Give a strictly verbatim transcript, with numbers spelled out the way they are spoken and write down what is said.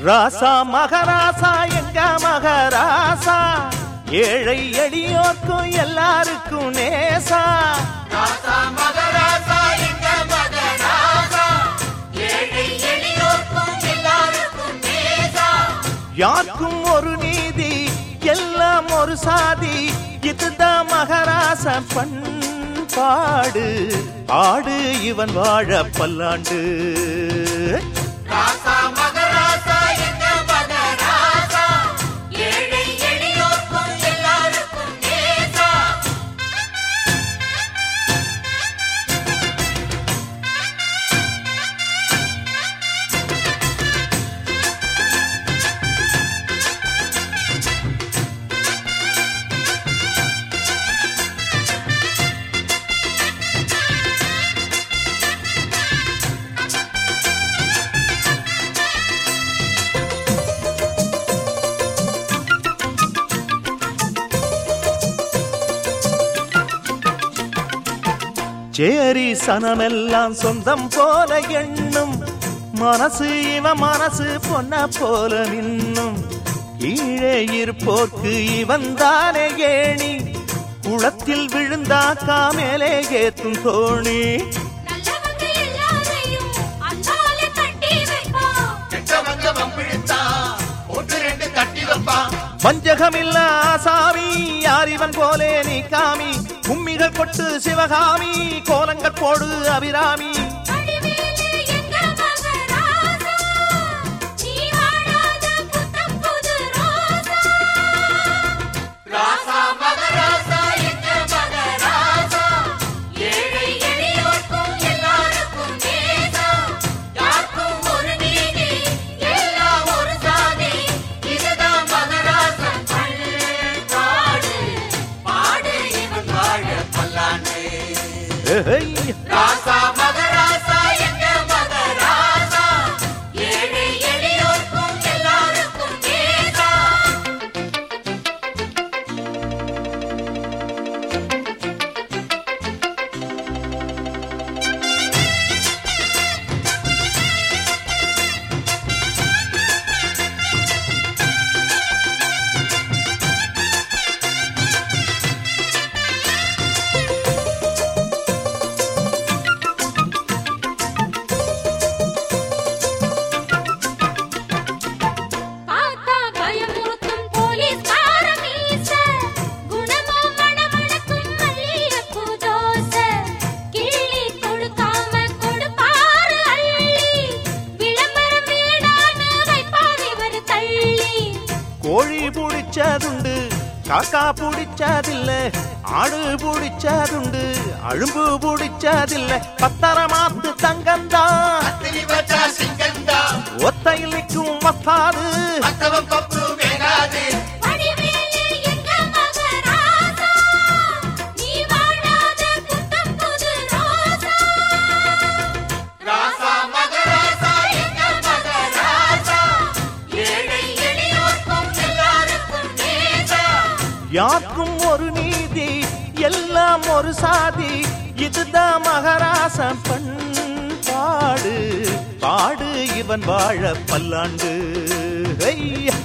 ராசா மகராசா எங்க மகராசா ஏழை எளியோர்க்கும் எல்லாருக்கும் நேசா ராசா மகராசா எங்க மகராசா ஏழை எளியோர்க்கும் எல்லாருக்கும் நேசா யாருக்கும் ஒரு நீதி எல்லாம் ஒரு சாதி இதுதான் மகராச பண்பாடு ஆடு இவன் வாழ பல்லாண்டு ராசா மகராசா எங்க மகராசா ஏழை எளியோர்க்கும் எல்லாருக்கும் நேசா சேரி சனமெல்லாம் சொந்தம் போல எண்ணும் மனசு இவன் மனசு பொன்ன போல நின்னும் கீழே இருப்போர்க்கு இவன் தானே ஏணி குளத்தில் விழுந்தாக்கா மேலே ஏத்தும் தோணி நல்லவங்க எல்லாரையும் அந்தால கட்டி வைப்பான் கெட்டவங்க வம்பிழுத்தா ஒன்று ரெண்டு தட்டி வைப்பான் வஞ்சகமில்ல ஆசாமி யார் இவன் போலே நீ காமி கும்மிகள் கொட்டு சிவகாமி கோலங்கள் போடு அபிராமி ராசா மகராசா எங்க மகராசா ஏழை எளியோர்க்கும் எல்லாருக்கும் நேசா கோழி புடிச்சதுண்டு காக்கா புடிச்சதில்ல ஆடு புடிச்சதுண்டு அழும்பு புடிச்சதில்ல பத்தரமாத்து தங்கந்தான் ஒத்தையில் நிற்கும் வத்தாது யாருக்கும் ஒரு நீதி எல்லாம் ஒரு சாதி இதுதான் மகராச பண்பாடு பாடு இவன் வாழ பல்லாண்டு.